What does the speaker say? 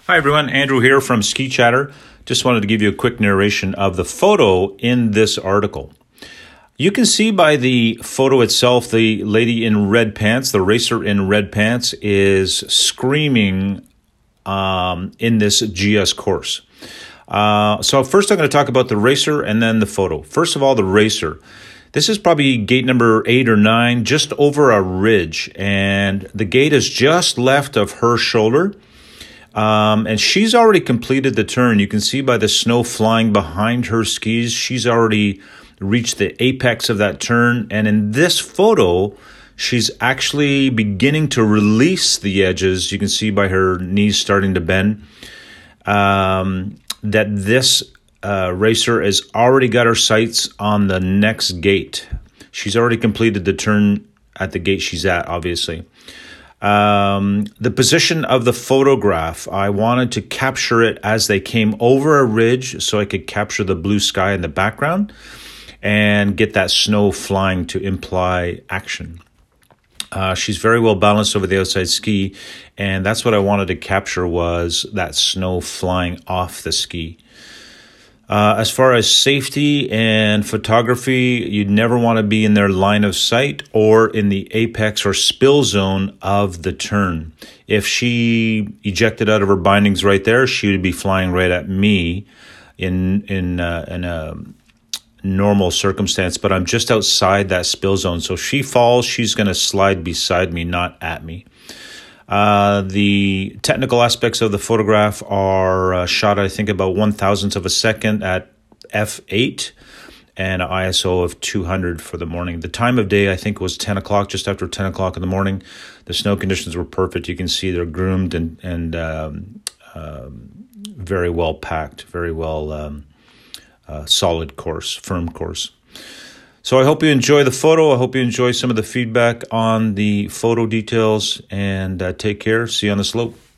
Hi everyone, Andrew here from Ski Chatter. Just wanted to give you a quick narration of the photo in this article. You can see by the photo itself, the lady in red pants, the racer in red pants, is screaming in this GS course. So first I'm going to talk about the racer and then the photo. First of all, the racer. This is probably gate number 8 or 9, just over a ridge, and the gate is just left of her shoulder. And she's already completed the turn. You can see by the snow flying behind her skis, she's already reached the apex of that turn. And in this photo, she's actually beginning to release the edges. You can see by her knees starting to bend that this racer has already got her sights on the next gate. She's already completed the turn at the gate she's at, obviously. The position of the photograph, I wanted to capture it as they came over a ridge so I could capture the blue sky in the background and get that snow flying to imply action. She's very well balanced over the outside ski, and that's what I wanted to capture, was that snow flying off the ski. As far as safety and photography, you'd never want to be in their line of sight or in the apex or spill zone of the turn. If she ejected out of her bindings right there, she would be flying right at me in a normal circumstance, but I'm just outside that spill zone. So if she falls, she's going to slide beside me, not at me. The technical aspects of the photograph are shot, I think, about 1/1000th of a second at f8 and an ISO of 200 for the morning. The time of day, I think, was 10 o'clock, just after 10 o'clock in the morning. The snow conditions were perfect. You can see they're groomed and very well packed, very well solid course, firm course. So I hope you enjoy the photo. I hope you enjoy some of the feedback on the photo details, and take care. See you on the slope.